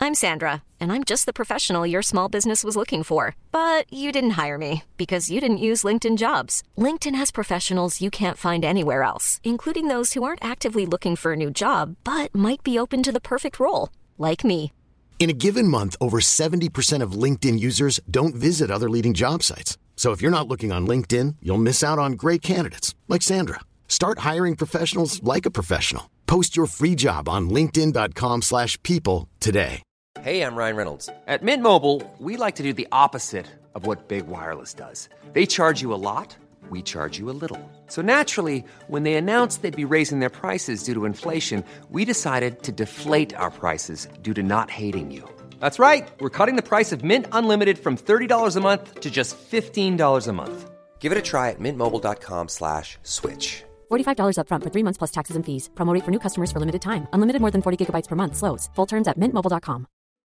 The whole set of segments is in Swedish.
I'm Sandra, and I'm just the professional your small business was looking for. But you didn't hire me because you didn't use LinkedIn Jobs. LinkedIn has professionals you can't find anywhere else, including those who aren't actively looking for a new job, but might be open to the perfect role, like me. In a given month, over 70% of LinkedIn users don't visit other leading job sites. So if you're not looking on LinkedIn, you'll miss out on great candidates like Sandra. Start hiring professionals like a professional. Post your free job on linkedin.com/people today. Hey, I'm Ryan Reynolds. At Mint Mobile, we like to do the opposite of what Big Wireless does. They charge you a lot, we charge you a little. So naturally, when they announced they'd be raising their prices due to inflation, we decided to deflate our prices due to not hating you. That's right. We're cutting the price of Mint Unlimited from $30 a month to just $15 a month. Give it a try at mintmobile.com/switch. $45 up front for 3 months plus taxes and fees. Promo rate for new customers for limited time. Unlimited more than 40 gigabytes per month. Slows full terms at mintmobile.com.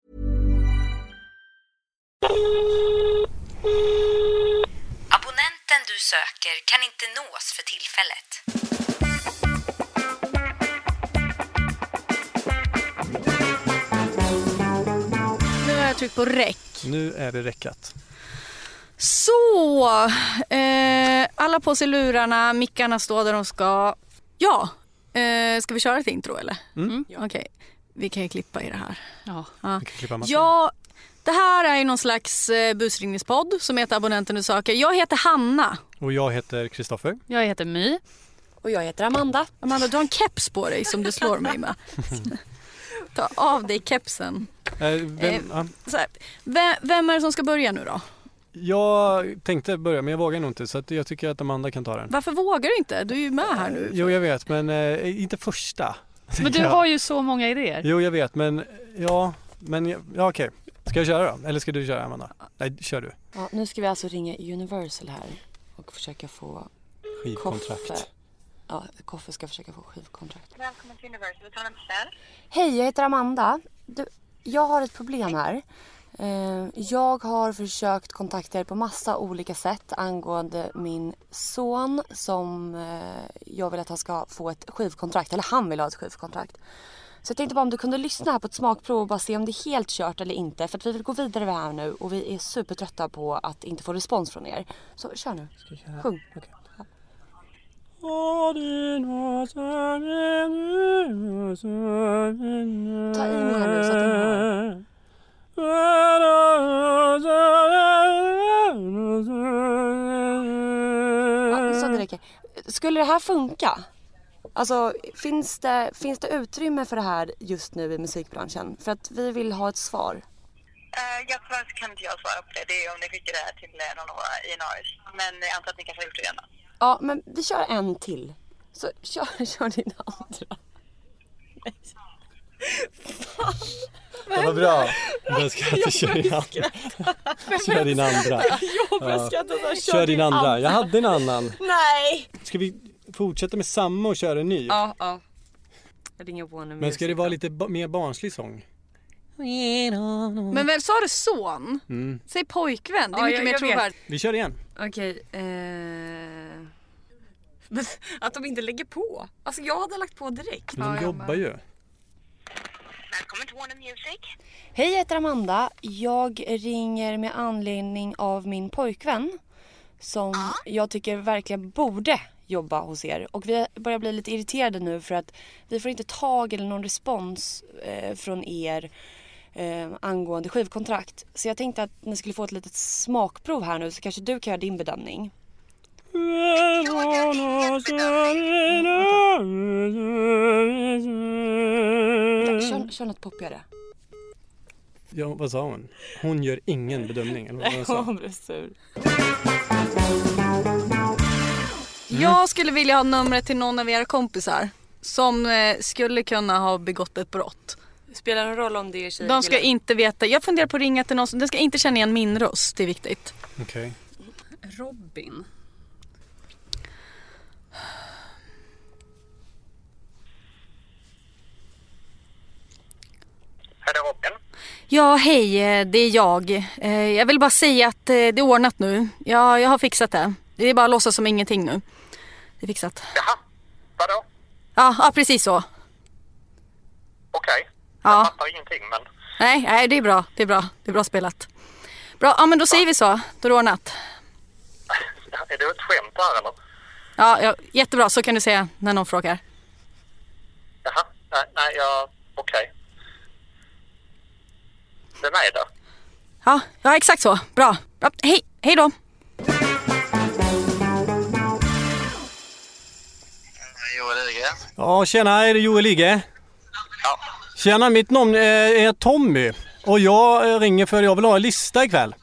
Abonnenten du söker kan inte nås för tillfället. Nu har jag tryckt på räck. Nu är det räckat. Så, alla på sig lurarna, mickarna står där de ska. Ja, ska vi köra ett intro eller? Okej, vi kan ju klippa i det här. Ja, det här är ju någon slags busringningspodd som heter Abonnenten du söker. Jag heter Hanna. Och jag heter Kristoffer. Jag heter My. Och jag heter Amanda. Amanda, du har en keps på dig som du slår mig med. Ta av dig kepsen. Vem är det som ska börja nu då? Jag tänkte börja, men jag vågar nog inte. Så att jag tycker att Amanda kan ta den. Varför vågar du inte? Du är ju med här nu. Jo, jag vet, men inte första. Men du har ju så många idéer. Jo, jag vet, men okej. Ska jag köra då? Eller ska du köra, Amanda? Nej, kör du. Ja, nu ska vi alltså ringa Universal här och försöka få skivkontrakt. Koffe ska försöka få skivkontrakt. Välkommen till Universal. Vi tar en Michelle. Hej, jag heter Amanda. Jag har ett problem här. Jag har försökt kontakta er på massa olika sätt angående min son som jag vill att han ska få ett skivkontrakt. Eller han vill ha ett skivkontrakt. Så jag tänkte bara om du kunde lyssna här på ett smakprov och bara se om det är helt kört eller inte. För att vi vill gå vidare med här nu och vi är supertrötta på att inte få respons från er. Så kör nu. Sjung. Okay. Ja. Ta i mig här nu så att den hör. Ja, så det räcker. Skulle det här funka? Alltså, finns det utrymme för det här just nu i musikbranschen? För att vi vill ha ett svar. Jag tyvärr kan inte jag svara på det. Det är om ni skickar det här till någon av våra INRs. Men jag antar att ni kanske har gjort det redan. Ja, men vi kör en till. Så kör din andra. Det var bra. Jag ska inte köra din andra. Kör din andra. Kör din andra. Jag hade en annan. Nej. Ska vi fortsätta med samma och köra en ny? Ja. Jag ringer på nu. Men ska det vara lite mer barnslig sång? Men vem sa du son? Säg pojkvän. Det är mycket mer trovärdigt. Vi kör igen. Okej. Att de inte lägger på. Alltså jag hade lagt på direkt. Men de jobbar ju. Välkommen till Warner Music. Hej, jag heter Amanda. Jag ringer med anledning av min pojkvän som jag tycker verkligen borde jobba hos er. Och vi börjar bli lite irriterade nu för att vi får inte tag eller någon respons från er angående skivkontrakt. Så jag tänkte att ni skulle få ett litet smakprov här nu så kanske du kan göra din bedömning. Kör något poppigare. Ja, vad sa hon? Hon gör ingen bedömning. Eller vad hon blev sur. Jag skulle vilja ha numret till någon av era kompisar som skulle kunna ha begått ett brott. Spelar en roll om det är tjej. De ska inte veta. Jag funderar på att ringa till någon som... Den ska inte känna igen min röst. Det är viktigt. Okej. Robin. Är det Robin? Ja, hej. Det är jag. Jag vill bara säga att det är ordnat nu. Jag har fixat det. Det är bara att låtsas som ingenting nu. Det är fixat. Jaha, vadå? Ja, precis så. Okej. Ja. Jag fattar ingenting, men... Nej, det är bra. Det är bra spelat. Bra, ja men då säger vi så. Då är det ordnat. Är det ett skämt här eller? Ja, jättebra. Så kan du säga när någon frågar. Jaha, nej, okej. Vem är det? Ja, exakt så. Bra. Hej då. Joel Ligge. Ja, tjena, är det Joel Ligge? Ja. Tjena, mitt namn är Tommy och jag ringer för jag vill ha en lista ikväll.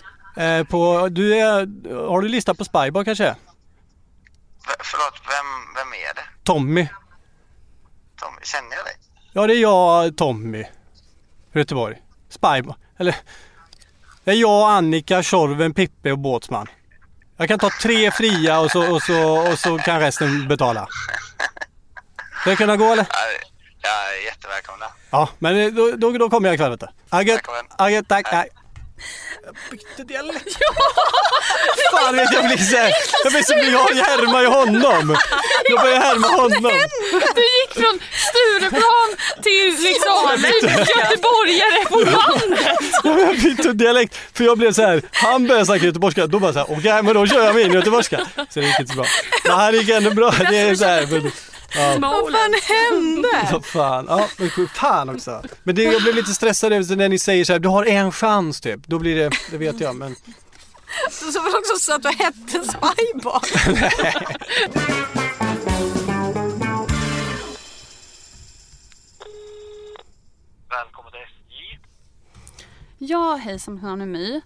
Har du lista på Spybar kanske? Förlåt, vem är det? Tommy. Tommy, känner jag dig? Ja, det är jag, Tommy. Göteborg. Spybar. Eller, det är jag, Annika, Tjorven, Pippe och Båtsman. Jag kan ta 3 fria och så kan resten betala. Ska det kunna gå eller? Ja, jättevälkomna. Ja, men då kommer jag ikväll, vet du. Agget, tack. Nej. Jag bytte dialekt. Fan vet jag blir så här. Jag härmar ju honom. Jag börjar härma honom. Du gick från Stureplan till liksom göteborgare på landet. Jag bytte dialekt för jag blev så här. Han började snacka göteborgska. Då bara så här, okej, men då kör jag min göteborgska. Så det gick inte så bra. Men här gick ändå bra. Det är så här. Ja. Vad fan hände? Så fan. Ja, men fan också. Men jag blev lite stressad när ni säger så här, du har en chans typ. Då blir det vet jag, men så var det också så att du hette Spybar. Välkommen till SJ. Ja, hej som hör My.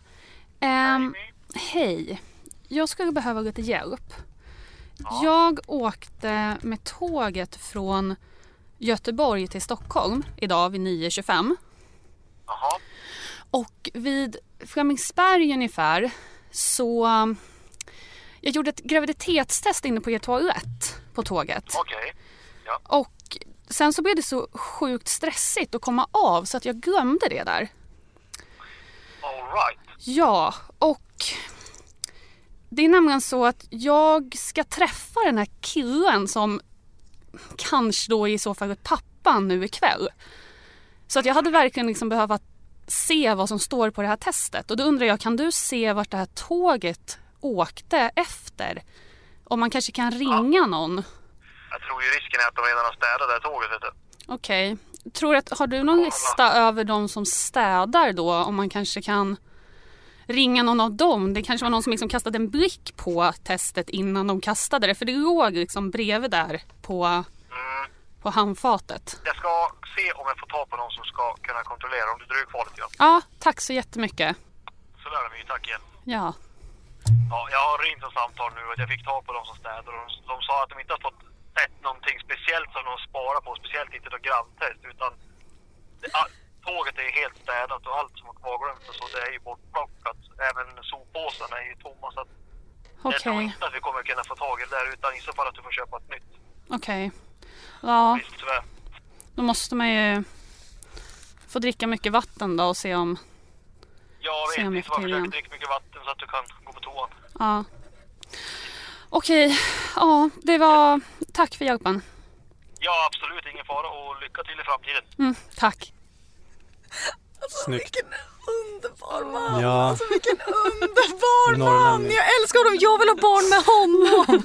Hej. Jag skulle behöva lite hjälp. Ja. Jag åkte med tåget från Göteborg till Stockholm idag vid 9.25. Jaha. Och vid Flemingsberg ungefär så jag gjorde ett graviditetstest inne på toalett på tåget. Okej. Ja. Och sen så blev det så sjukt stressigt att komma av så att jag glömde det där. All right. Ja, och det är nämligen så att jag ska träffa den här killen som kanske då i så fall är pappan nu ikväll. Så att jag hade verkligen liksom behövt se vad som står på det här testet. Och då undrar jag, kan du se vart det här tåget åkte efter? Om man kanske kan ringa någon? Jag tror ju risken är att de redan har städat det här tåget, vet du. Okej. Har du någon lista över de som städar då? Om man kanske kan ringa någon av dem. Det kanske var någon som liksom kastade en blick på testet innan de kastade det. För det låg liksom bredvid där på handfatet. Jag ska se om jag får ta på någon som ska kunna kontrollera om du dröjer kvar lite grann. Ja, tack så jättemycket. Så lär vi, tack igen. Ja. Ja, jag har ringt en samtal nu att jag fick tag på de som städar. De sa att de inte har fått någonting speciellt som de sparar på. Speciellt inte ett granntest utan tåget är helt städat och allt som har kvarglömt och så det är ju bortplockat. Även soppåsarna är ju tomma så att jag tror inte att vi kommer kunna få tag i det där utan i så fall att du får köpa ett nytt. Okej. Ja. Visst, tyvärr. Då måste man ju få dricka mycket vatten då och se om... Ja, vet inte. Man försöker dricka mycket vatten så att du kan gå på toan. Ja. Okej. Ja, det var... Tack för hjälpen. Ja, absolut. Ingen fara och lycka till i framtiden. Tack. Alltså, snyggt. Vilken underbar man. Ja. Alltså, vilken underbar man. Jag älskar honom. Jag vill ha barn med honom.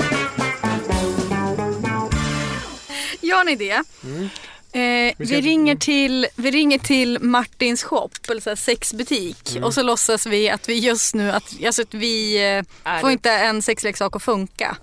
Jag har en idé. Vi ringer till Martins shop eller så här sexbutik och så låtsas vi att vi just nu att vi får inte en sexleksak att funka.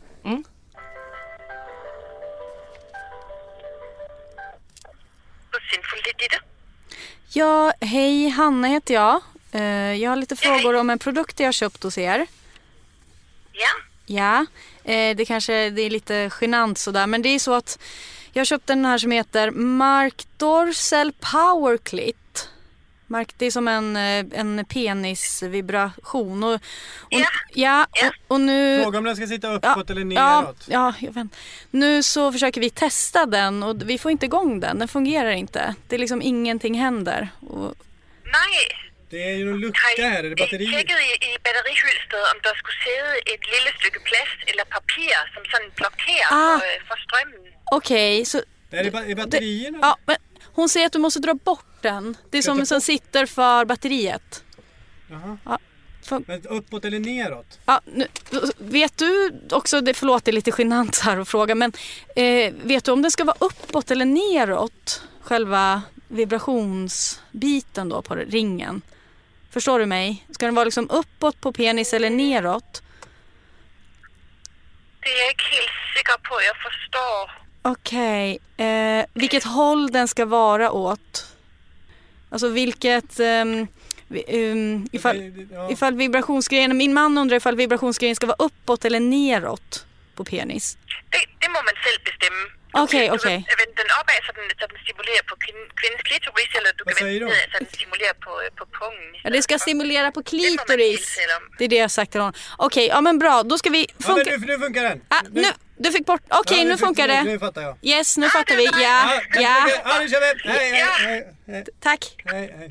Ja, hej, Hanna heter jag. Jag har lite frågor om en produkt jag har köpt hos er. Ja. Ja, det är lite genant sådär, men det är så att jag har köpt den här som heter Mark Dorcel Power Clit. Det är som en penisvibration och nu... Fråga om den ska sitta uppåt eller neråt. Ja, jag vet. Nu så försöker vi testa den och vi får inte igång den. Den fungerar inte. Det är liksom ingenting händer. Nej. Det är ju en lucka här, är det batteri? Jag tjekkade i batterihylstret om det skulle sitta ett lille stycke plast eller papper som sådan blockerar för strömmen. Okej, så... Är det batterierna? Ja, men hon säger att du måste dra bort den. Det är som sitter för batteriet. Jaha. Ja. Men uppåt eller neråt? Ja, nu, vet du också, förlåt det är lite genant här att fråga, men vet du om den ska vara uppåt eller neråt? Själva vibrationsbiten då på ringen. Förstår du mig? Ska den vara liksom uppåt på penis eller neråt? Det är jag inte helt säker på, jag förstår. Okej. Vilket håll den ska vara åt? Alltså vilket... ifall vibrationsgrejen... Min man undrar ifall vibrationsgrejen ska vara uppåt eller neråt på penis. Det må man själv bestämma. Okej. Du kan vända den uppåt så den stimulerar på kvinnans klitoris, eller du kan vända den så den stimulerar på pungen. Ja, det ska stimulera på klitoris. Det är det jag sagt till honom. Okej, ja men bra. Då ska vi... Ja, men nu funkar den. Nu, du fick bort... Okej, nu funkar det. Nu fattar jag. Yes, nu fattar vi. Ja. Ja, nu kör vi. Hej. Tack. Hej.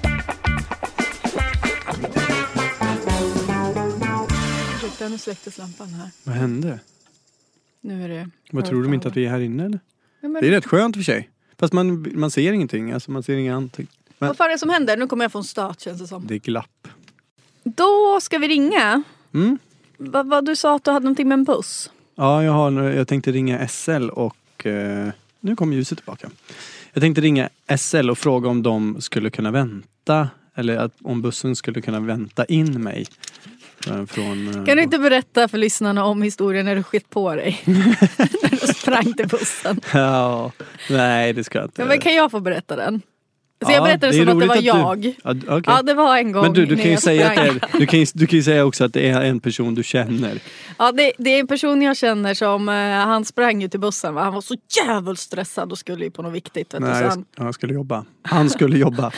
Nu släcktes lampan här. Vad hände? Nu är det... Vad tror du inte att vi är här inne eller? Ja, men... Det är rätt skönt för sig. Fast man ser ingenting. Alltså man ser inga anting. Men... Vad fan är det som händer? Nu kommer jag få en start, känns det som. Det är glapp. Då ska vi ringa. Vad du sa att du hade någonting med en buss. Ja, jag tänkte ringa SL och... nu kommer ljuset tillbaka. Jag tänkte ringa SL och fråga om de skulle kunna vänta. Eller om bussen skulle kunna vänta in mig. Kan du inte berätta för lyssnarna om historien när du skett på dig? När du sprang till bussen. Ja, nej det ska jag inte. Ja, men kan jag få berätta den? Så jag berättade som att det var jag. Okay. Ja, det var en gång. Men du kan ju säga att du kan ju säga också att det är en person du känner. Ja, det är en person jag känner som han sprang ju till bussen. Va? Han var så jävligt stressad och skulle ju på något viktigt. Vet nej, han skulle jobba. Han skulle jobba.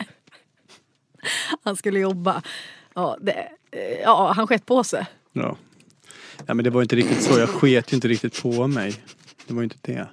Han skulle jobba. Ja, han skett på sig. Ja, men det var inte riktigt så. Jag sket ju inte riktigt på mig. Det var inte det.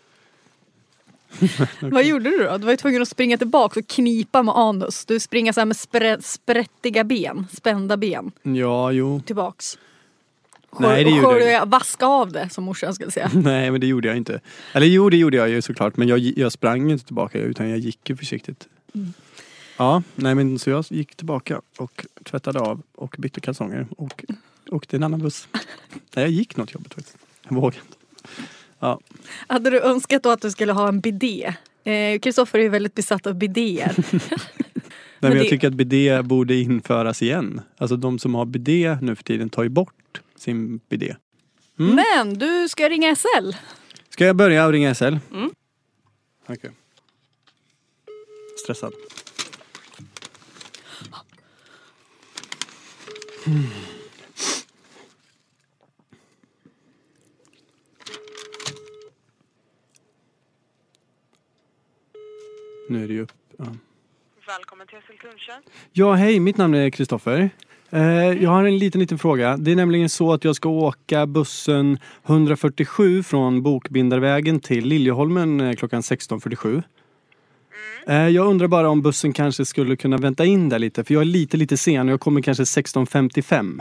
Okay. Vad gjorde du då? Du var ju tvungen att springa tillbaka och knipa med anus. Du springer så här med sprättiga ben, spända ben. Ja, jo. Tillbaks. Nej, det gjorde jag. Vaska av det, som morsan skulle säga. Nej, men det gjorde jag inte. Eller jo, det gjorde jag ju såklart. Men jag sprang inte tillbaka, utan jag gick ju försiktigt. Ja, nej men så jag gick tillbaka och tvättade av och bytte kalsonger och åkte en annan buss. Nej, jag gick något jobbet faktiskt. Jag vågade inte. Ja. Hade du önskat då att du skulle ha en bidé? Kristoffer är ju väldigt besatt av bidéer. Nej, men jag tycker att bidé borde införas igen. Alltså de som har bidé nu för tiden tar ju bort sin bidé. Men du ska ringa SL. Ska jag börja ringa SL? Okej. Stressad. Nu är det ju upp. Ja. Välkommen till SL-lunchen. Ja, hej. Mitt namn är Kristoffer. Jag har en liten fråga. Det är nämligen så att jag ska åka bussen 147 från Bokbindarvägen till Liljeholmen klockan 16:47. Jag undrar bara om bussen kanske skulle kunna vänta in där lite. För jag är lite sen och jag kommer kanske 16:55.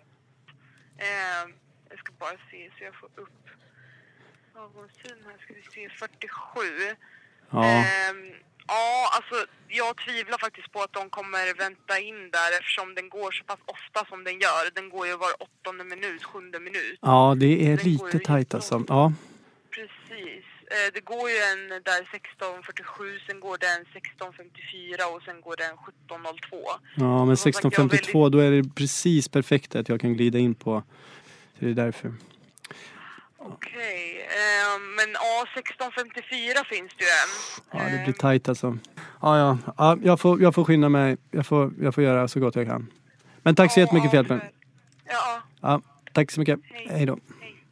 Jag ska bara se så jag får upp avgångstiden här. Ska vi se, 47. Ja. Ja, alltså jag tvivlar faktiskt på att de kommer vänta in där eftersom den går så pass ofta som den gör. Den går ju var 8:e minut, 7:e minut. Ja, det är den lite tajt alltså. Ja. Precis. Det går ju en där 16:47, sen går den 16:54 och sen går den 17:02. Ja, men 16:52 då är det precis perfekt att jag kan glida in på. Så det är därför. Okej, men 16:54 finns det ju en. Ja, det blir tajt alltså. Ja, jag får skynda mig. Jag får göra så gott jag kan. Men tack så jättemycket för hjälpen. Ja, tack så mycket. Hej då.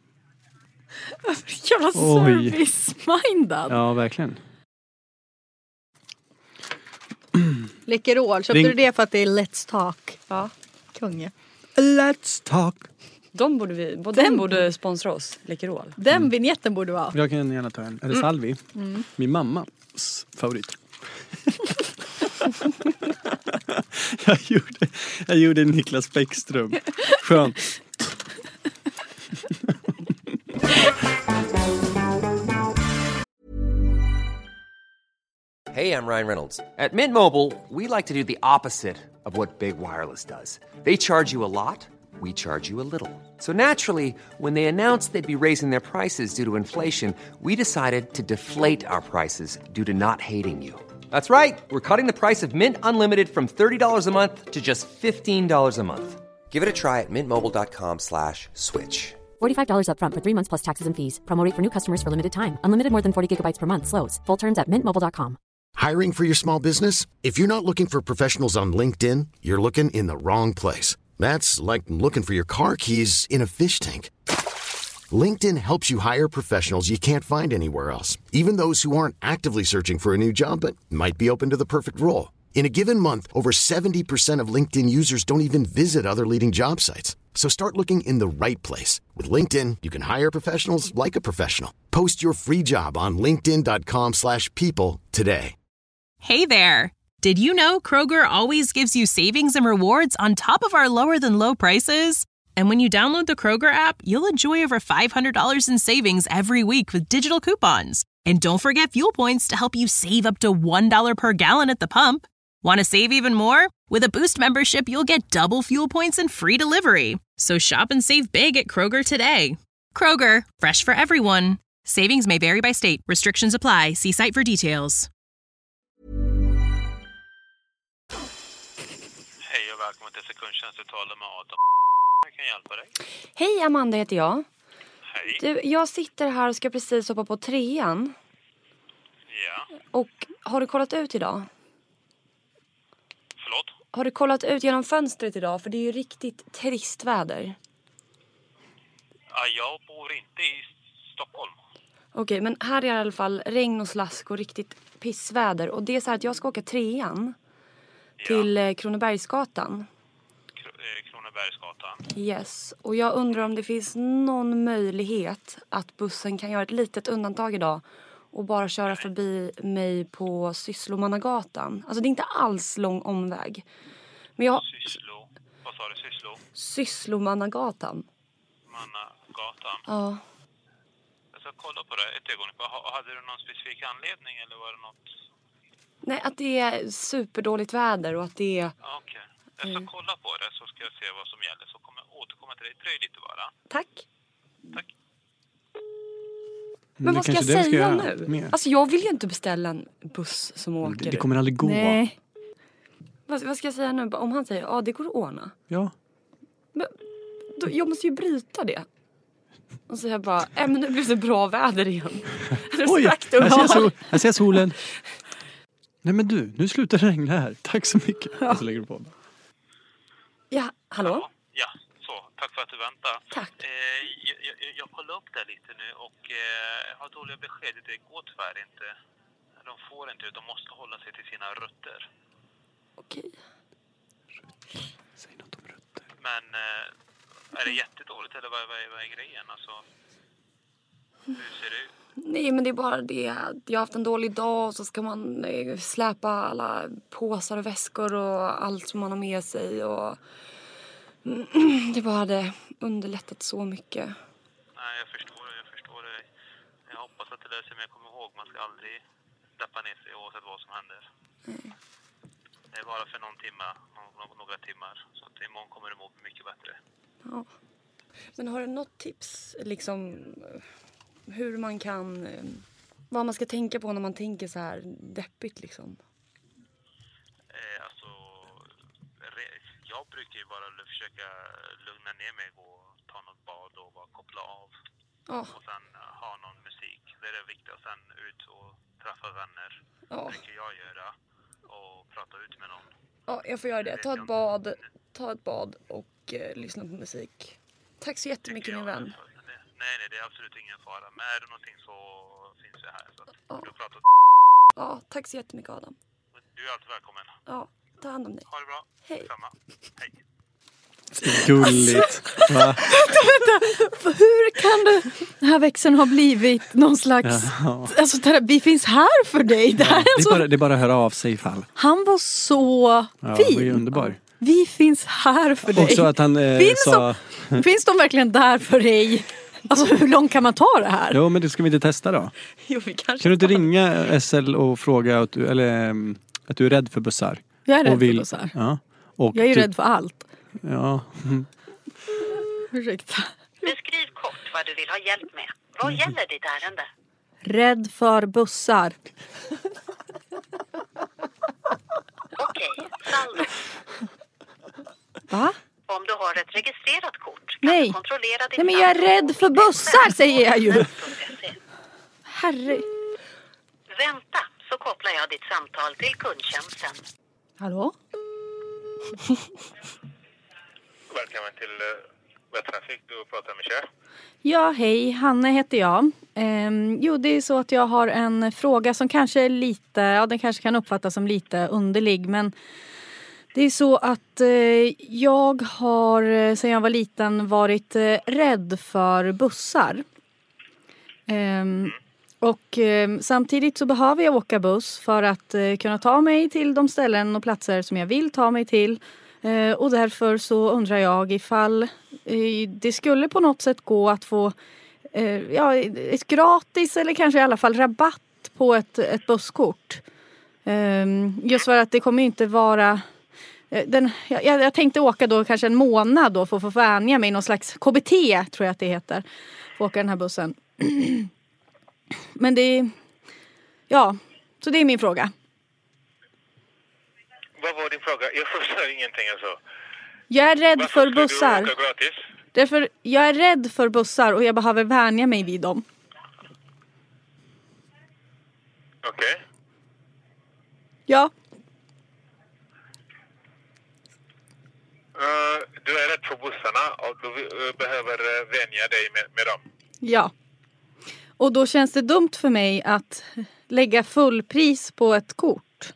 Jävla service-mindad. Ja, verkligen. Läkerol, köpte du det för att det är Let's Talk? Ja, kunge. Let's Talk. Den borde sponsra oss, Läkerol. Den vignetten borde vara. Jag kan gärna ta en. Är det Salvi? Min mammas favorit. jag gjorde Niklas Bäckström. Skönt. Hey, Hey, I'm Ryan Reynolds. At Mint Mobile, we like to do the opposite of what Big Wireless does. They charge you a lot, we charge you a little. So naturally, when they announced they'd be raising their prices due to inflation, we decided to deflate our prices due to not hating you. That's right. We're cutting the price of Mint Unlimited from $30 a month to just $15 a month. Give it a try at mintmobile.com/switch. $45 up front for 3 months plus taxes and fees. Promo rate for new customers for limited time. Unlimited more than 40 gigabytes per month. Slows full terms at mintmobile.com. Hiring for your small business? If you're not looking for professionals on LinkedIn, you're looking in the wrong place. That's like looking for your car keys in a fish tank. LinkedIn helps you hire professionals you can't find anywhere else, even those who aren't actively searching for a new job but might be open to the perfect role. In a given month, over 70% of LinkedIn users don't even visit other leading job sites. So start looking in the right place. With LinkedIn, you can hire professionals like a professional. Post your free job on linkedin.com/people today. Hey there. Did you know Kroger always gives you savings and rewards on top of our lower than low prices? And when you download the Kroger app, you'll enjoy over $500 in savings every week with digital coupons. And don't forget fuel points to help you save up to $1 per gallon at the pump. Want to save even more? With a Boost membership, you'll get double fuel points and free delivery. So shop and save big at Kroger today. Kroger, fresh for everyone. Savings may vary by state. Restrictions apply. See site for details. Hej och välkommen till Sekundtjänst. Du talar med Adam. Jag kan hjälpa dig. Hej, Amanda heter jag. Hej. Du, jag sitter här och ska precis hoppa på 3:an. Ja. Och har du kollat ut idag? Förlåt? Har du kollat ut genom fönstret idag? För det är ju riktigt trist väder. Ja, jag bor inte i Stockholm. Okej, men här är i alla fall regn och slask och riktigt pissväder. Och det är så här att jag ska åka 3:an till Kronobergsgatan. Kronobergsgatan. Yes, och jag undrar om det finns någon möjlighet att bussen kan göra ett litet undantag idag och bara köra förbi mig på Sysslomannagatan. Alltså det är inte alls lång omväg. Men jag... Vad sa du? Sysslomannagatan. Mannagatan? Ja. Jag ska kolla på det ett ögonblick. Hade du någon specifik anledning eller var det något? Nej, att det är superdåligt väder och att det är... Okej. Jag ska kolla på det så ska jag se vad som gäller. Så kommer jag återkomma till dig. Dröj lite bara. Tack. Tack. Men vad ska jag säga nu? Alltså jag vill ju inte beställa en buss som åker. Det kommer aldrig gå. Nej. Vad ska jag säga nu? Om han säger, det går att ordna. Ja. Men då, jag måste ju bryta det. Och så jag bara, men nu blir det bra väder igen. Oj, jag ser solen. Nej men du, nu slutar det regna här. Tack så mycket. Ja. Så lägger du på. Ja, hallå? Ja, så. Tack för att du väntar. Tack. Jag kollar upp det lite nu och jag har dåliga besked. Det går tyvärr inte. De får inte, de måste hålla sig till sina rötter. Okej. Säg något om rötter. Men är det jättedåligt eller vad är grejen? Alltså, hur ser det ut? Nej, men det är bara det att jag har haft en dålig dag och så ska man släpa alla påsar och väskor och allt som man har med sig och det bara hade underlättat så mycket. Nej, jag förstår det. Jag hoppas att det löser sig, men jag kommer ihåg man ska aldrig deppa ner sig oavsett vad som händer. Nej. Det är bara för några timmar så att imorgon kommer det må mycket bättre. Ja. Men har du något tips liksom hur man kan, vad man ska tänka på när man tänker så här deppigt liksom? Alltså, jag brukar ju bara försöka lugna ner mig och ta något bad och bara koppla av. Och sen ha någon musik. Det är det viktiga. Och sen ut och träffa vänner. Det brukar jag göra. Och prata ut med någon. Ja, jag får göra det. Ta ett bad och lyssna på musik. Tack så jättemycket min vän. Nej, det är absolut ingen fara. Men är det någonting så finns jag här. Så att du pratar. Ja, tack så jättemycket Adam. Du är alltid välkommen. Ja, ta hand om dig. Ha det bra. Hej. Samma. Hej. Gulligt. Vänta. Hur kan den här växeln ha blivit någon slags... Ja. Alltså, vi finns här för dig. Det är bara att höra av sig ifall. Han var så fin. Ja, det var ju underbar. Vi finns här för dig. Också att han finns de verkligen där för dig? Alltså hur långt kan man ta det här? Jo, men det ska vi inte testa då. Jo, vi kanske Kan du inte ringa SL och fråga att du är rädd för bussar? Jag är rädd för bussar. Ja. Och jag är ju rädd för allt. Ja. Ursäkta. Beskriv kort vad du vill ha hjälp med. Vad gäller ditt ärende? Rädd för bussar. Okej, saldo. Va? Om du har ett registrerat kort kan Nej. du kontrollera ditt Nej, men jag är rädd för bussar, säger jag ju. Herre. Vänta, så kopplar jag ditt samtal till kundtjänsten. Hallå? Välkommen till Vättrafik, du pratar med Kjell. Ja, hej. Hanne heter jag. Jo, det är så att jag har en fråga som kanske är lite, ja den kanske kan uppfattas som lite underlig, men det är så att jag har sedan jag var liten varit rädd för bussar. Och samtidigt så behöver jag åka buss för att kunna ta mig till de ställen och platser som jag vill ta mig till. Och därför så undrar jag ifall det skulle på något sätt gå att få ett gratis eller kanske i alla fall rabatt på ett busskort. Just för att det kommer inte vara... Jag tänkte åka då kanske en månad då för att få vänja mig, någon slags KBT tror jag att det heter. För att åka den här bussen. Men det är... Ja, så det är min fråga. Vad var din fråga? Jag förstår ingenting alltså. Jag är rädd för bussar. Du åka gratis? Därför jag är rädd för bussar och jag behöver vänja mig vid dem. Okej. Ja. Du är rädd för bussarna och du behöver vänja dig med dem. Ja. Och då känns det dumt för mig att lägga fullpris på ett kort.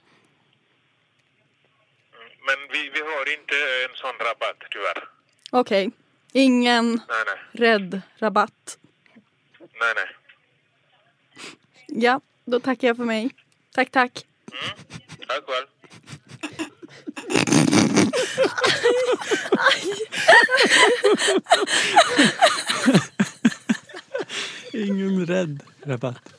Men vi har inte en sån rabatt tyvärr. Okej. Ingen Nej. rädd rabatt. Nej. Ja, då tackar jag för mig. Tack. Tack väl. Ingen rädd rabatt.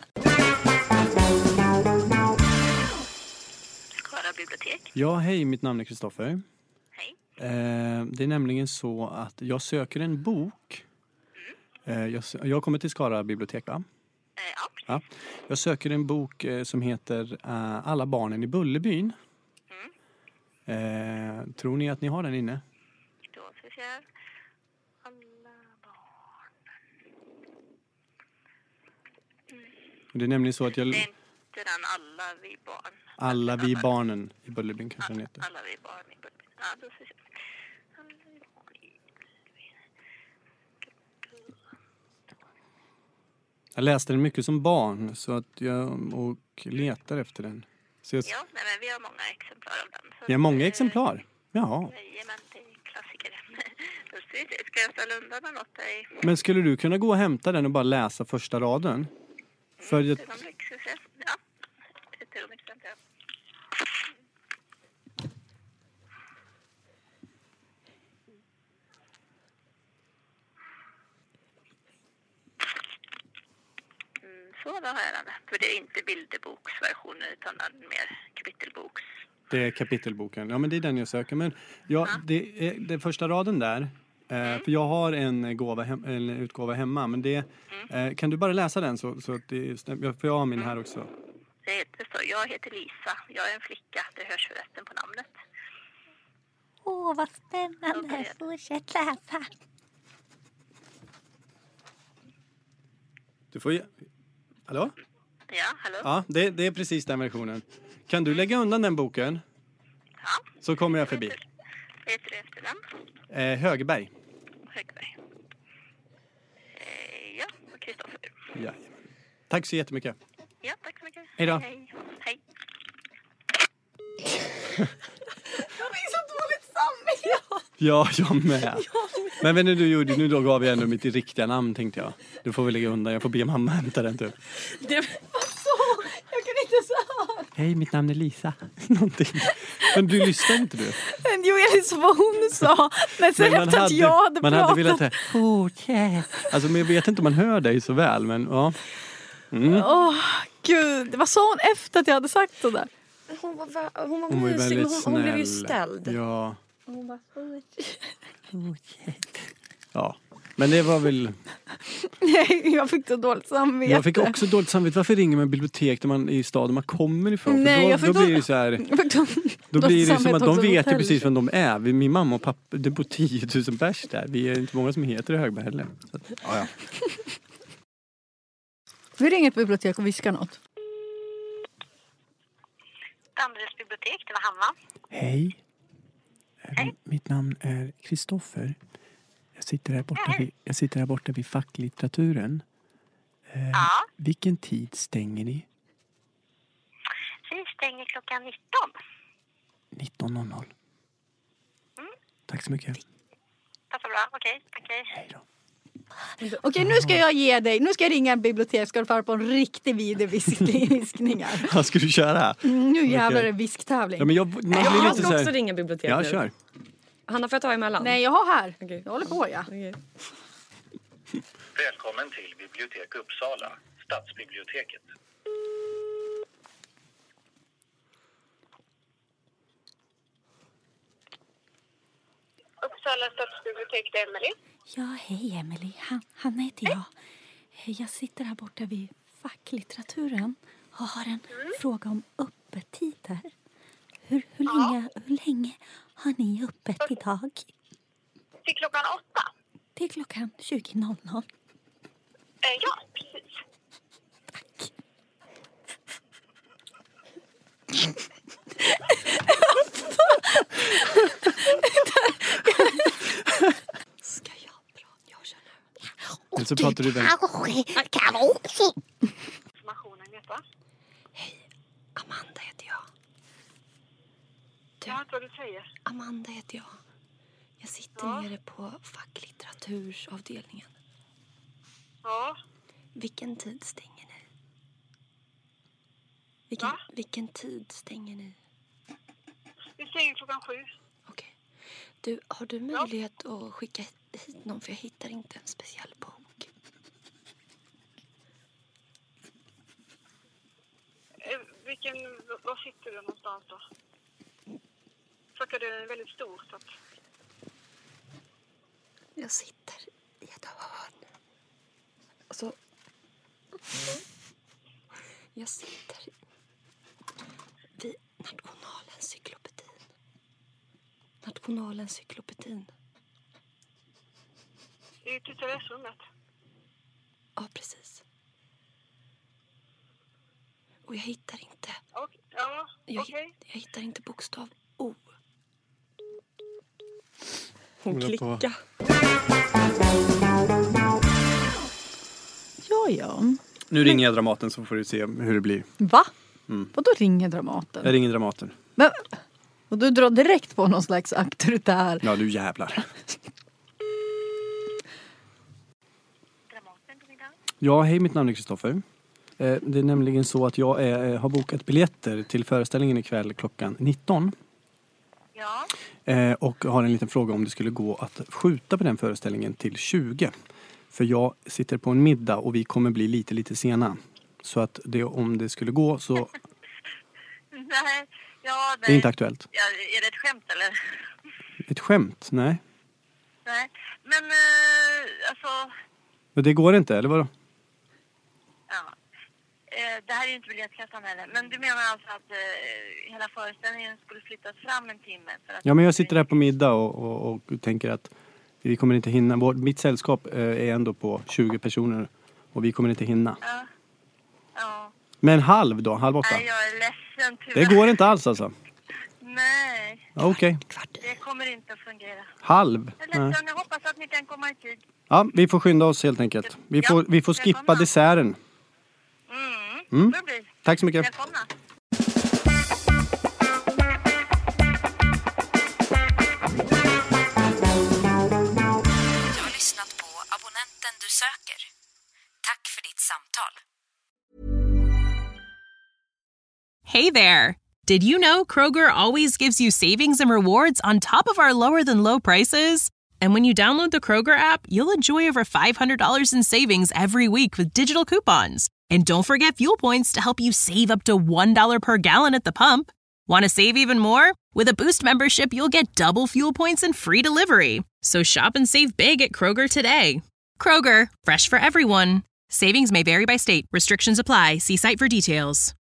Skara bibliotek. Ja, hej, mitt namn är Kristoffer. Hej. Det är nämligen så att jag söker en bok. Jag kommer till Skara bibliotek, va? Ja. Jag söker en bok som heter Alla barnen i Bullerbyn. Tror ni att ni har den inne? Då ska vi se. Alla barn. Det är nämligen så att jag... Det är inte den Alla vi barn. Alla vi barnen i Bullerbyn kanske den heter. Alla vi barn i Bullerbyn. Ja, då ska vi se. Jag läste den mycket som barn så att jag letar efter den. Så jag... Ja, nej, men vi har många exemplar av den. Så Vi har många exemplar? Jaha. Jajamän, det är klassiker. Då ska jag ställa undan den åt dig? Men skulle du kunna gå och hämta den och bara läsa första raden? För jag... Ett ögonblick, ska vi se. Ja, ett ögonblick. Så då har jag den. För det är inte bilderboksversionen utan den mer kapitelboks. Det är kapitelboken. Ja, men det är den jag söker. Men ja, det är den första raden där. För jag har en utgåva hemma. Men det kan du bara läsa den så att det stämmer. För jag har min här också. Det står, jag heter Lisa. Jag är en flicka. Det hörs förresten på namnet. Åh, vad spännande. Fortsätt läsa. Du får ju... Hallå? Ja, hallå? Ja, det är precis den versionen. Kan du lägga undan den boken? Ja. Så kommer jag förbi. Vad heter du efter den? Högberg. Högberg. Ja, och Kristoffer. Ja. Tack så jättemycket. Ja, tack så mycket. Hej då. Hej. Jag är så dåligt samvete. Ja, jag med. Men vad du gjorde, nu då gav jag ändå mitt riktiga namn tänkte jag. Du får väl lägga undan, jag får be mamma hämta den typ. Det var så, jag kan inte säga. Hej, mitt namn är Lisa. Någonting. Men du lyssnade inte du? Jo, jag lyssnade vad hon sa. Men sen efter att jag hade man pratat. hade velat säga, alltså, men jag vet inte om man hör dig så väl, men ja. Gud, vad sa hon efter att jag hade sagt så där? Hon var mysig, men hon blev ju ställd. Ja. Hon bara, Ja, men det var väl... Nej, jag fick så dåligt samvete. Jag fick också dåligt samvete. Varför ringer man bibliotek där man i staden man kommer ifrån? Nej, för då blir det så här... Då blir det som att de vet ju precis vem de är. Min mamma och pappa, det bor 10 000 pers där. Vi är inte många som heter det Högberg heller. Så att, ja. Vi ringer ett bibliotek och viskar något. Danderyds bibliotek, det var Hanna. Hej. Mitt namn är Kristoffer. Jag sitter här borta vid facklitteraturen. Vilken tid stänger ni? Vi stänger klockan 19. 19:00. Tack så mycket. Passar bra, okej. Hej då. Okej, nu ska jag ge dig. Nu ska jag ringa en bibliotek. Ska du fara på en riktig videoviskningar. Ja, ska du köra? Nu jävlar är det visktävling. Ja, men jag ska också ringa bibliotek. Ja, kör. Hanna, får jag ta emellan? Nej, jag har här. Okay. Jag håller på, ja. Okay. Välkommen till Bibliotek Uppsala, Stadsbiblioteket. Uppsala stadsbibliotek, det är Emily. Ja, hej Emily. Hanna heter jag. Jag sitter här borta vid facklitteraturen och har en fråga om öppettider. Hur länge har ni öppet idag? Till klockan 8. Till klockan 20:00. Ja, precis. Tack. Ska jag prata? Jag kör nu. Så pratar du väl. Informationen, vet du? Hej, Amanda heter jag. Jag hör vad du säger. Amanda heter jag. Jag sitter nere på facklitteratursavdelningen. Ja. Vilken tid stänger ni? Vilken tid stänger ni? Vi stänger klockan 7. Okej. Du, har du möjlighet att skicka hit någon? För jag hittar inte en speciell bok. Var sitter du någonstans då? Klockan är väldigt stor så att... Jag sitter i ett hörn. Alltså... Jag sitter vid Nationalencyklopedin. Det är ju till terrassrummet. Ja, precis. Och jag hittar inte... Jag hittar inte bokstav O. Hon klickar. Ja. Nu ringer jag Dramaten så får du se hur det blir. Va? Vadå ringer Dramaten? Jag ringer Dramaten. Men, och du drar direkt på någon slags auktoritär... Ja, du jävlar. Ja, hej, mitt namn är Kristoffer. Det är nämligen så att jag har bokat biljetter till föreställningen ikväll klockan 19. Ja. Och har en liten fråga om det skulle gå att skjuta på den föreställningen till 20. För jag sitter på en middag och vi kommer bli lite sena. Så att om det skulle gå så... Nej, det är inte aktuellt. Ja, är det ett skämt eller? Ett skämt? Nej. Nej, men alltså... Men det går inte, eller vadå? Ja. Det här är ju inte biljettkassan heller. Men du menar alltså att hela föreställningen skulle flyttas fram en timme? För att Ja, men jag sitter här på middag och tänker att vi kommer inte hinna. Mitt sällskap är ändå på 20 personer och vi kommer inte hinna. Ja. Men halv 8? Nej, jag är ledsen tyvärr. Det går inte alls alltså? Nej. Okej. Det kommer inte att fungera. Halv? Jag är ledsen, jag hoppas att ni kan komma i tid. Ja, vi får skynda oss helt enkelt. Vi får skippa desserten. Tack så mycket. Välkomna. Du har lyssnat på abonnenten du söker. Tack för ditt samtal. Hey there! Did you know Kroger always gives you savings and rewards on top of our lower than low prices? And when you download the Kroger app, you'll enjoy over $500 in savings every week with digital coupons. And don't forget fuel points to help you save up to $1 per gallon at the pump. Want to save even more? With a Boost membership, you'll get double fuel points and free delivery. So shop and save big at Kroger today. Kroger, fresh for everyone. Savings may vary by state. Restrictions apply. See site for details.